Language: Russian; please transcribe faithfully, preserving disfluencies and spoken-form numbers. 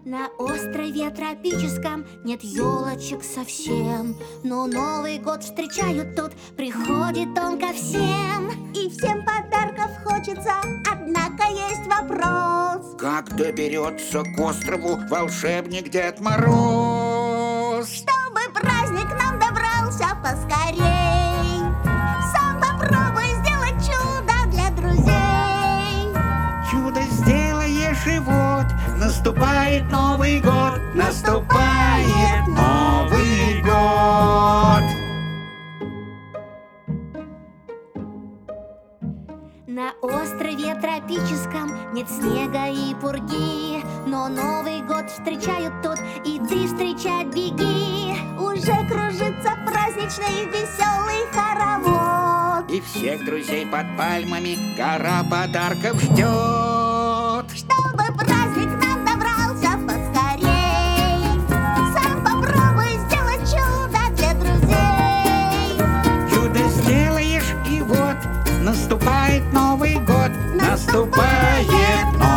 На острове тропическом нет елочек совсем, но Новый год встречают тут, приходит он ко всем. И всем подарков хочется, однако есть вопрос: как доберется к острову волшебник Дед Мороз? Чтобы праздник нам добрался поскорей, сам попробуй сделать чудо для друзей. Чудо сделаешь, и вот наступает Новый год, наступает Новый год. На острове тропическом нет снега и пурги, но Новый год встречают тут, и ты встречать беги. Уже кружится праздничный веселый хоровод, И всех друзей под пальмами гора подарков ждет. чтобы праздник нам добрался поскорей, сам попробуй сделать чудо для друзей. Чудо сделаешь, и вот наступает Новый год, наступает Новый год.